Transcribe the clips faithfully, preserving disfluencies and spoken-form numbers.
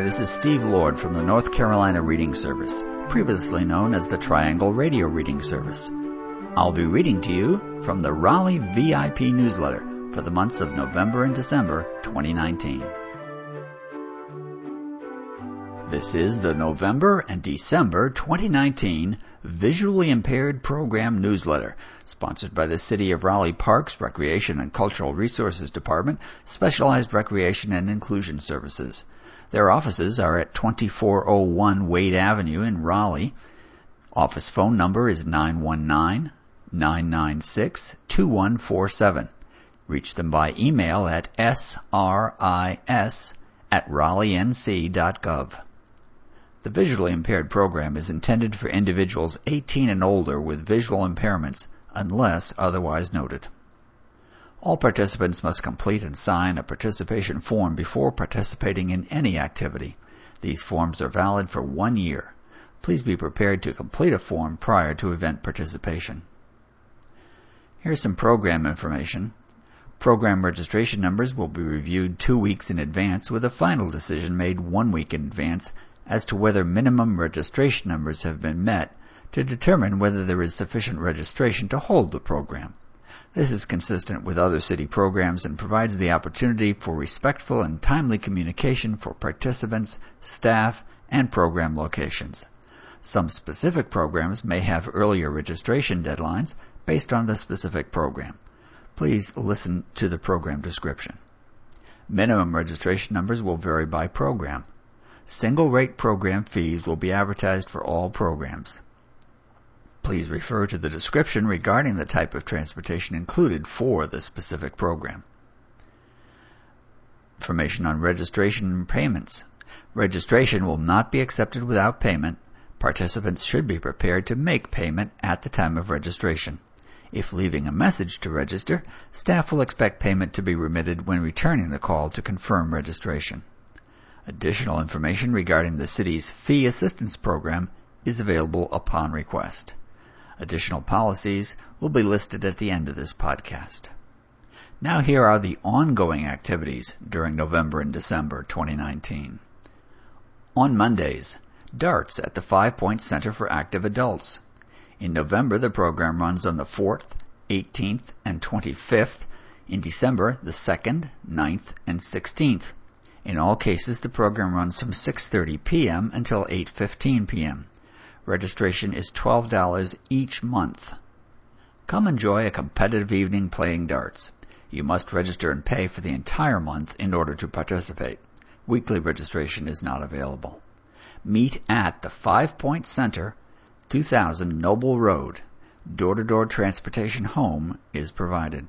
this is Steve Lord from the North Carolina Reading Service, previously known as the Triangle Radio Reading Service. I'll be reading to you from the Raleigh V I P newsletter for the months of November and December twenty nineteen. This is the November and December twenty nineteen Visually Impaired Program Newsletter, sponsored by the City of Raleigh Parks, Recreation and Cultural Resources Department, Specialized Recreation and Inclusion Services. Their offices are at twenty-four oh one Wade Avenue in Raleigh. Office phone number is nine one nine, nine nine six, two one four seven. Reach them by email at S R I S at raleigh n c dot gov. The visually impaired program is intended for individuals eighteen and older with visual impairments, unless otherwise noted. All participants must complete and sign a participation form before participating in any activity. These forms are valid for one year. Please be prepared to complete a form prior to event participation. Here's some program information. Program registration numbers will be reviewed two weeks in advance, with a final decision made one week in advance as to whether minimum registration numbers have been met to determine whether there is sufficient registration to hold the program. This is consistent with other city programs and provides the opportunity for respectful and timely communication for participants, staff, and program locations. Some specific programs may have earlier registration deadlines based on the specific program. Please listen to the program description. Minimum registration numbers will vary by program. Single-rate program fees will be advertised for all programs. Please refer to the description regarding the type of transportation included for the specific program. Information on registration and payments. Registration will not be accepted without payment. Participants should be prepared to make payment at the time of registration. If leaving a message to register, staff will expect payment to be remitted when returning the call to confirm registration. Additional information regarding the city's fee assistance program is available upon request. Additional policies will be listed at the end of this podcast. Now here are the ongoing activities during November and December twenty nineteen. On Mondays, darts at the Five Points Center for Active Adults. In November, the program runs on the fourth, eighteenth, and twenty-fifth. In December, the second, ninth, and sixteenth. In all cases, the program runs from six thirty p.m. until eight fifteen p.m. Registration is twelve dollars each month. Come enjoy a competitive evening playing darts. You must register and pay for the entire month in order to participate. Weekly registration is not available. Meet at the Five Points Center, two thousand Noble Road. Door-to-door transportation home is provided.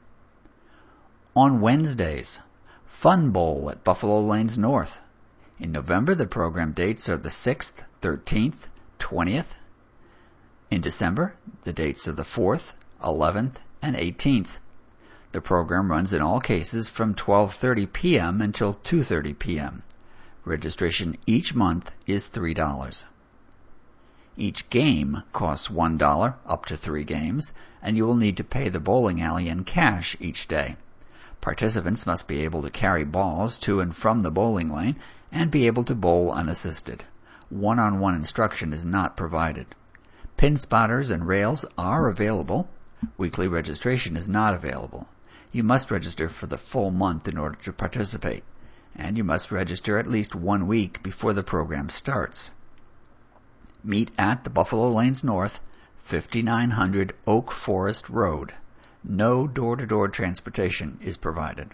On Wednesdays, Fun Bowl at Buffalo Lanes North. In November, the program dates are the sixth, thirteenth, twentieth. In December, the dates are the fourth, eleventh, and eighteenth. The program runs in all cases from twelve thirty p.m. until two thirty p.m. Registration each month is three dollars. Each game costs one dollar up to three games, and you will need to pay the bowling alley in cash each day. Participants must be able to carry balls to and from the bowling lane and be able to bowl unassisted. One-on-one instruction is not provided. Pin spotters and rails are available. Weekly registration is not available. You must register for the full month in order to participate, and you must register at least one week before the program starts. Meet at the Buffalo Lanes North, fifty-nine hundred Oak Forest Road. No door-to-door transportation is provided.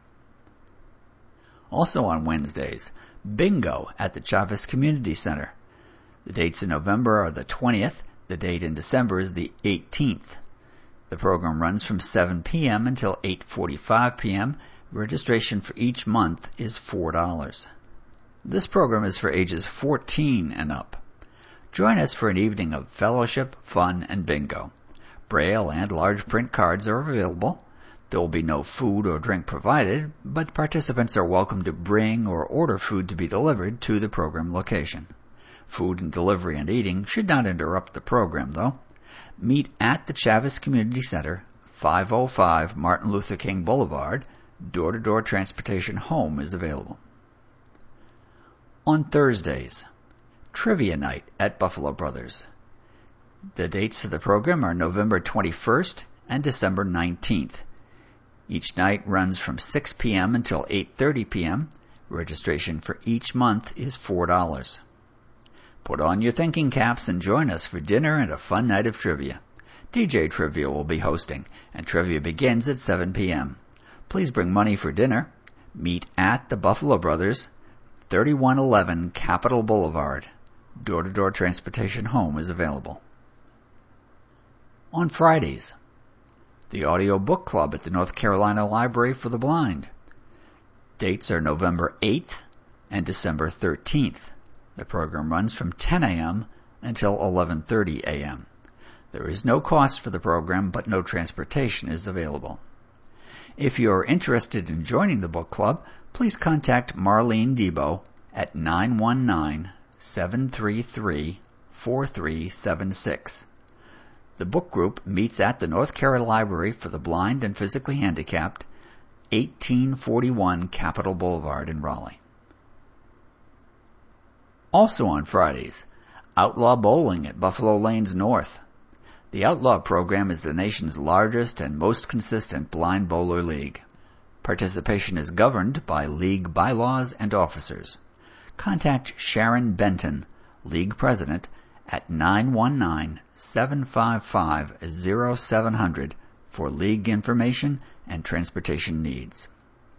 Also on Wednesdays, Bingo at the Chavez Community Center. The dates in November are the twentieth. The date in December is the eighteenth. The program runs from seven p.m. until eight forty-five p.m. Registration for each month is four dollars. This program is for ages fourteen and up. Join us for an evening of fellowship, fun, and bingo. Braille and large print cards are available. There will be no food or drink provided, but participants are welcome to bring or order food to be delivered to the program location. Food and delivery and eating should not interrupt the program, though. Meet at the Chavez Community Center, five oh five Martin Luther King Boulevard. Door-to-door transportation home is available. On Thursdays, Trivia Night at Buffalo Brothers. The dates for the program are November twenty-first and December nineteenth. Each night runs from six p.m. until eight thirty p.m. Registration for each month is four dollars. Put on your thinking caps and join us for dinner and a fun night of trivia. D J Trivia will be hosting, and trivia begins at seven p.m. Please bring money for dinner. Meet at the Buffalo Brothers, thirty-one eleven Capitol Boulevard. Door-to-door transportation home is available. On Fridays, the Audio Book Club at the North Carolina Library for the Blind. Dates are November eighth and December thirteenth. The program runs from ten a.m. until eleven thirty a.m. There is no cost for the program, but no transportation is available. If you are interested in joining the book club, please contact Marlene Debo at nine one nine, seven three three, four three seven six. The book group meets at the North Carolina Library for the Blind and Physically Handicapped, eighteen forty-one Capitol Boulevard in Raleigh. Also on Fridays, Outlaw Bowling at Buffalo Lanes North. The Outlaw program is the nation's largest and most consistent blind bowler league. Participation is governed by league bylaws and officers. Contact Sharon Benton, league president, at nine one nine, seven five five, zero seven zero zero for league information and transportation needs.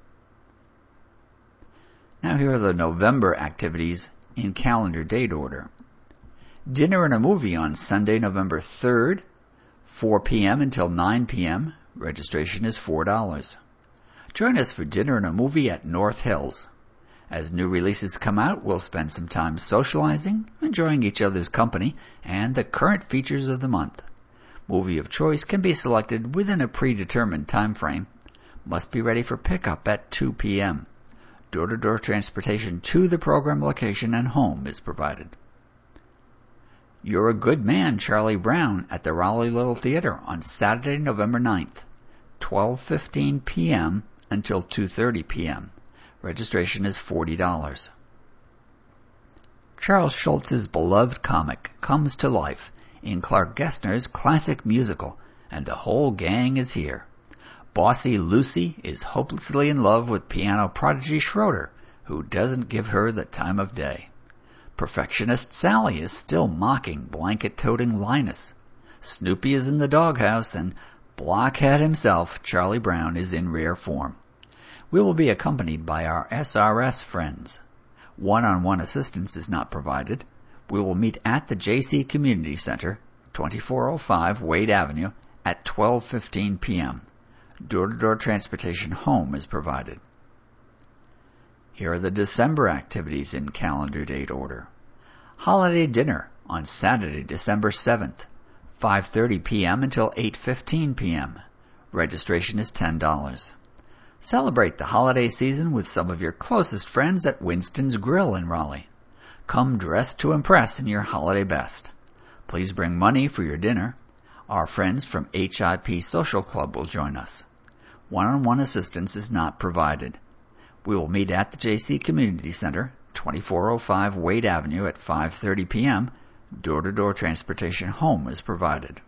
Now here are the November activities in calendar date order. Dinner and a movie on Sunday, November third, four p.m. until nine p.m. Registration is four dollars. Join us for dinner and a movie at North Hills. As new releases come out, we'll spend some time socializing, enjoying each other's company, and the current features of the month. Movie of choice can be selected within a predetermined time frame. Must be ready for pickup at two p.m. Door-to-door transportation to the program location and home is provided. You're a Good Man, Charlie Brown, at the Raleigh Little Theater on Saturday, November ninth, twelve fifteen p.m. until two thirty p.m. Registration is forty dollars. Charles Schulz's beloved comic comes to life in Clark Gessner's classic musical, and the whole gang is here. Bossy Lucy is hopelessly in love with piano prodigy Schroeder, who doesn't give her the time of day. Perfectionist Sally is still mocking blanket-toting Linus. Snoopy is in the doghouse, and blockhead himself, Charlie Brown, is in rare form. We will be accompanied by our S R S friends. One-on-one assistance is not provided. We will meet at the J C Community Center, twenty-four oh five Wade Avenue, at twelve fifteen p.m. Door-to-door transportation home is provided. Here are the December activities in calendar date order. Holiday dinner on Saturday, December seventh, five thirty p.m. until eight fifteen p.m. Registration is ten dollars. Celebrate the holiday season with some of your closest friends at Winston's Grill in Raleigh. Come dressed to impress in your holiday best. Please bring money for your dinner. Our friends from H I P Social Club will join us. One-on-one assistance is not provided. We will meet at the J C Community Center, twenty-four oh five Wade Avenue at five thirty p.m. Door-to-door transportation home is provided.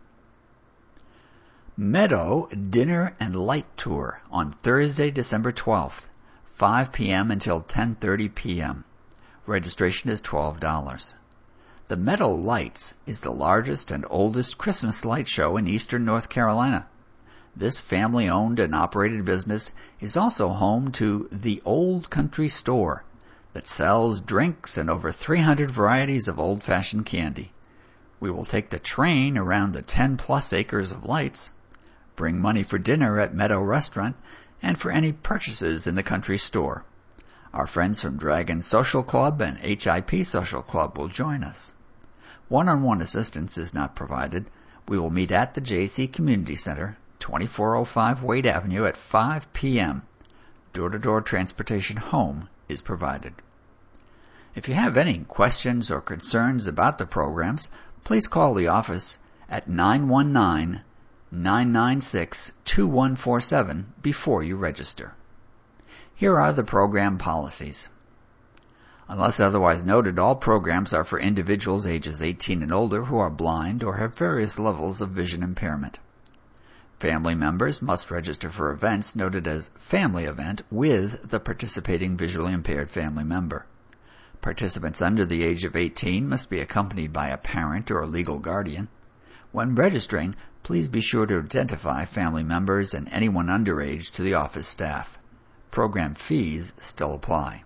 Meadow Dinner and Light Tour on Thursday, December twelfth, five p.m. until ten thirty p.m. Registration is twelve dollars. The Meadow Lights is the largest and oldest Christmas light show in eastern North Carolina. This family-owned and operated business is also home to the Old Country Store that sells drinks and over three hundred varieties of old-fashioned candy. We will take the train around the ten-plus acres of lights. Bring money for dinner at Meadow Restaurant and for any purchases in the country store. Our friends from Dragon Social Club and H I P Social Club will join us. One-on-one assistance is not provided. We will meet at the J C Community Center, twenty-four oh five Wade Avenue at five p.m. Door-to-door transportation home is provided. If you have any questions or concerns about the programs, please call the office at nine one nine, nine nine six, two one four seven before you register. Here are the program policies. Unless otherwise noted, all programs are for individuals ages eighteen and older who are blind or have various levels of vision impairment. Family members must register for events noted as family event with the participating visually impaired family member. Participants under the age of eighteen must be accompanied by a parent or a legal guardian. When registering, please be sure to identify family members and anyone underage to the office staff. Program fees still apply.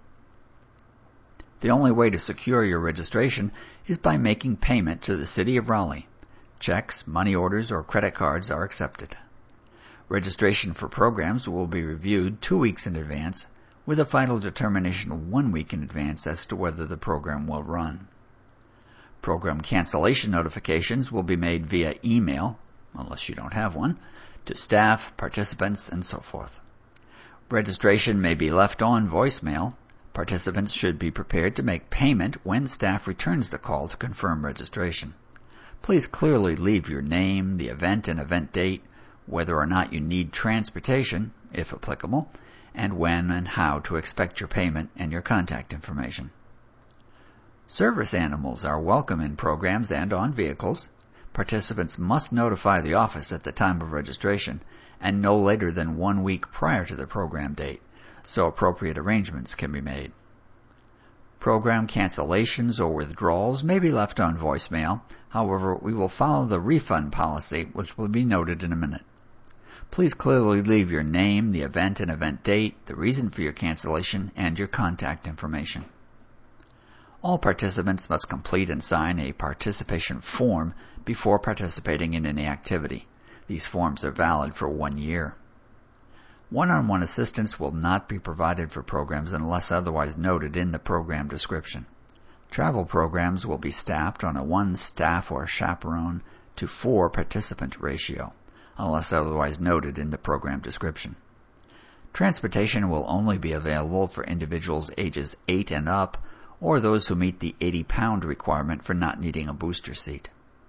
The only way to secure your registration is by making payment to the City of Raleigh. Checks, money orders, or credit cards are accepted. Registration for programs will be reviewed two weeks in advance, with a final determination one week in advance as to whether the program will run. Program cancellation notifications will be made via email, unless you don't have one, to staff, participants, and so forth. Registration may be left on voicemail. Participants should be prepared to make payment when staff returns the call to confirm registration. Please clearly leave your name, the event and event date, whether or not you need transportation, if applicable, and when and how to expect your payment and your contact information. Service animals are welcome in programs and on vehicles. Participants must notify the office at the time of registration and no later than one week prior to the program date, so appropriate arrangements can be made. Program cancellations or withdrawals may be left on voicemail. However, we will follow the refund policy, which will be noted in a minute. Please clearly leave your name, the event and event date, the reason for your cancellation, and your contact information. All participants must complete and sign a participation form before participating in any activity. These forms are valid for one year. One-on-one assistance will not be provided for programs unless otherwise noted in the program description. Travel programs will be staffed on a one staff or chaperone to four participant ratio, unless otherwise noted in the program description. Transportation will only be available for individuals ages eight and up or those who meet the eighty pound requirement for not needing a booster seat.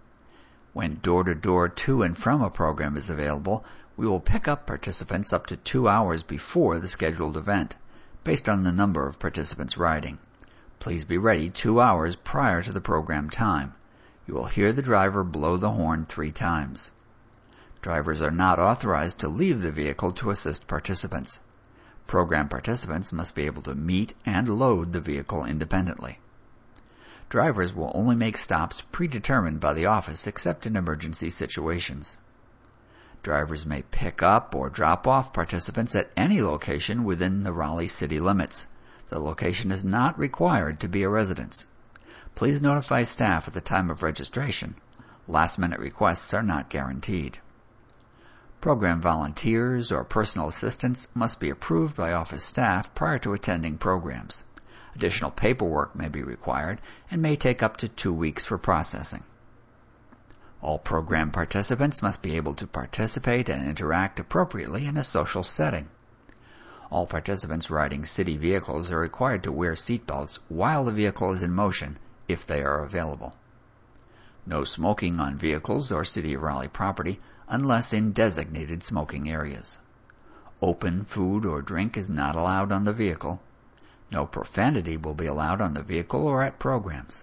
When door-to-door to and from a program is available, we will pick up participants up to two hours before the scheduled event, based on the number of participants riding. Please be ready two hours prior to the program time. You will hear the driver blow the horn three times. Drivers are not authorized to leave the vehicle to assist participants. Program participants must be able to meet and load the vehicle independently. Drivers will only make stops predetermined by the office except in emergency situations. Drivers may pick up or drop off participants at any location within the Raleigh city limits. The location is not required to be a residence. Please notify staff at the time of registration. Last-minute requests are not guaranteed. Program volunteers or personal assistants must be approved by office staff prior to attending programs. Additional paperwork may be required and may take up to two weeks for processing. All program participants must be able to participate and interact appropriately in a social setting. All participants riding city vehicles are required to wear seatbelts while the vehicle is in motion, if they are available. No smoking on vehicles or City of Raleigh property unless in designated smoking areas. Open food or drink is not allowed on the vehicle. No profanity will be allowed on the vehicle or at programs.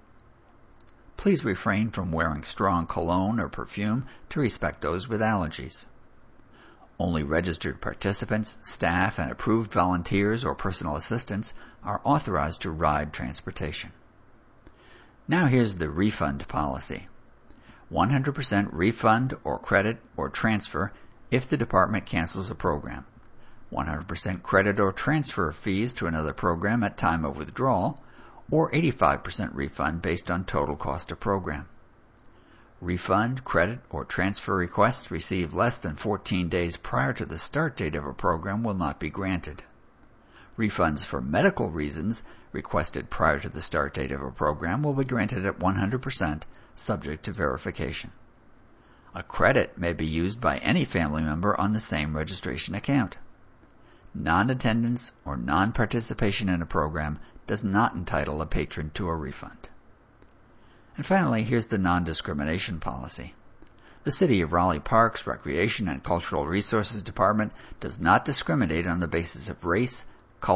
Please refrain from wearing strong cologne or perfume to respect those with allergies. Only registered participants, staff, and approved volunteers or personal assistants are authorized to ride transportation. Now here's the refund policy. one hundred percent refund or credit or transfer if the department cancels a program. one hundred percent credit or transfer fees to another program at time of withdrawal, or eighty-five percent refund based on total cost of program. Refund, credit, or transfer requests received less than fourteen days prior to the start date of a program will not be granted. Refunds for medical reasons requested prior to the start date of a program will be granted at one hundred percent, subject to verification. A credit may be used by any family member on the same registration account. Non-attendance or non-participation in a program does not entitle a patron to a refund. And finally, here's the non-discrimination policy. The City of Raleigh Parks, Recreation, and Cultural Resources Department does not discriminate on the basis of race, color,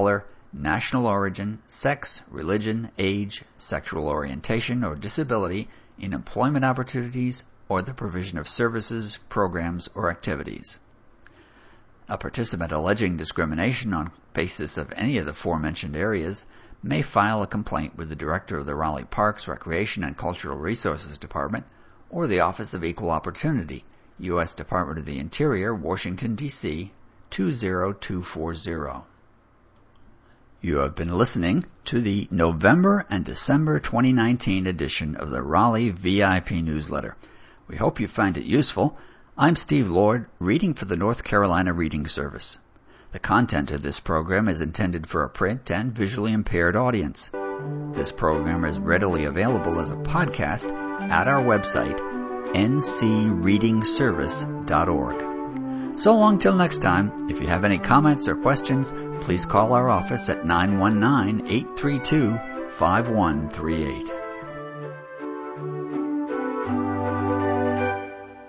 national origin, sex, religion, age, sexual orientation, or disability in employment opportunities or the provision of services, programs, or activities. A participant alleging discrimination on basis of any of the aforementioned areas may file a complaint with the Director of the Raleigh Parks, Recreation, and Cultural Resources Department or the Office of Equal Opportunity, U S Department of the Interior, Washington, D C two zero two four zero. You have been listening to the November and December twenty nineteen edition of the Raleigh V I P Newsletter. We hope you find it useful. I'm Steve Lord, reading for the North Carolina Reading Service. The content of this program is intended for a print and visually impaired audience. This program is readily available as a podcast at our website, n c reading service dot org. So long till next time, if you have any comments or questions, please call our office at nine one nine, eight three two, five one three eight.